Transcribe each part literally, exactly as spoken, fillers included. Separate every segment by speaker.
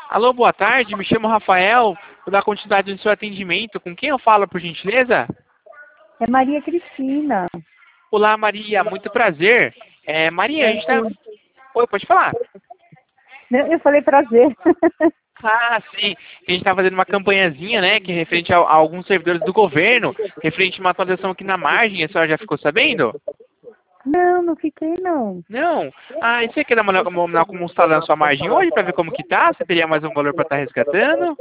Speaker 1: Alô, boa tarde, me chamo Rafael, vou dar continuidade no seu atendimento. Com quem eu falo, por gentileza?
Speaker 2: É Maria Cristina.
Speaker 1: Olá, Maria, muito prazer. É, Maria, a gente tá...
Speaker 2: Prazer.
Speaker 1: Oi, pode falar.
Speaker 2: Não, eu falei prazer.
Speaker 1: Ah, sim. A gente está fazendo uma campanhazinha, né, que é referente a, a alguns servidores do governo, referente a uma atualização aqui na margem, a senhora já ficou sabendo?
Speaker 2: Não, não fiquei não.
Speaker 1: Não? Ah, e você quer dar uma, uma, uma como está na sua margem hoje, para ver como que tá? Você teria mais um valor para estar resgatando?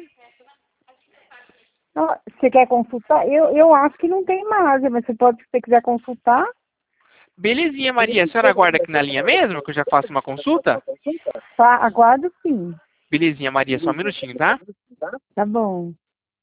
Speaker 2: Ó, Você quer consultar? Eu, eu acho que não tem margem, mas você pode, se você quiser consultar.
Speaker 1: Belezinha, Maria. A senhora aguarda aqui na linha mesmo, que eu já faço uma consulta?
Speaker 2: Tá, aguardo sim.
Speaker 1: Belezinha, Maria, só um minutinho, tá?
Speaker 2: Tá bom.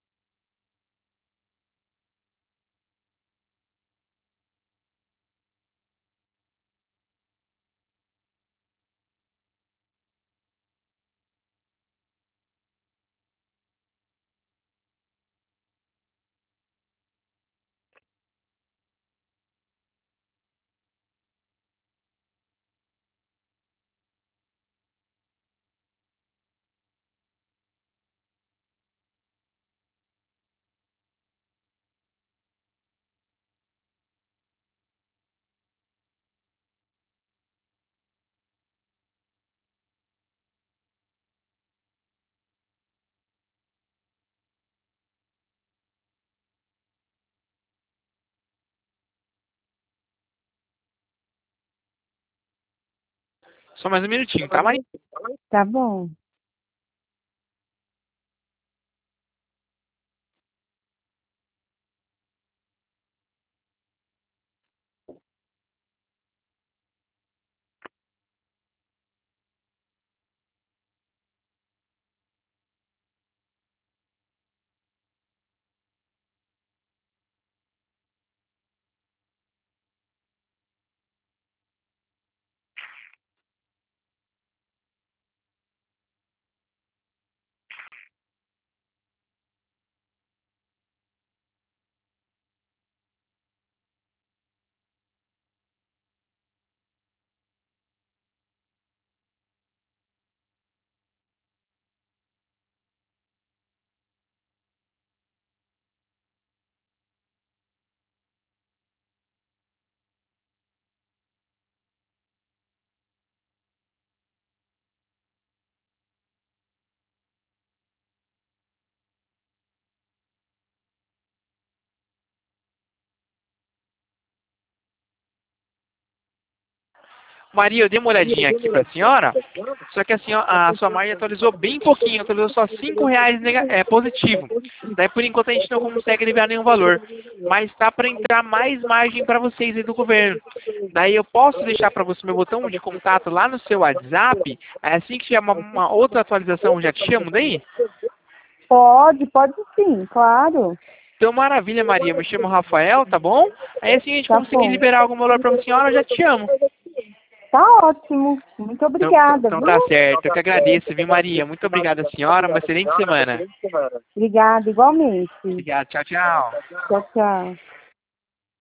Speaker 1: Só mais um minutinho, tá, Maria?
Speaker 2: Tá bom.
Speaker 1: Maria, eu dei uma olhadinha aqui para a senhora, só que a, senhora, a sua margem atualizou bem pouquinho, atualizou só cinco reais nega- é, positivo. Daí, por enquanto, a gente não consegue liberar nenhum valor. Mas tá para entrar mais margem para vocês aí do governo. Daí eu posso deixar para você meu botão de contato lá no seu WhatsApp, aí assim que tiver uma, uma outra atualização, eu já te chamo daí?
Speaker 2: Pode, pode sim, claro.
Speaker 1: Então, maravilha, Maria. Me chamo Rafael, tá bom? Aí assim a gente
Speaker 2: Tá
Speaker 1: conseguir
Speaker 2: bom.
Speaker 1: liberar algum valor para a senhora, eu já te chamo.
Speaker 2: Tá ótimo. Muito
Speaker 1: Então, então
Speaker 2: obrigada,
Speaker 1: então
Speaker 2: viu?
Speaker 1: tá certo. Eu que agradeço, viu, Maria? Muito obrigada, senhora. Uma excelente semana.
Speaker 2: Obrigada, igualmente.
Speaker 1: Obrigado. Tchau, tchau.
Speaker 2: Tchau, tchau.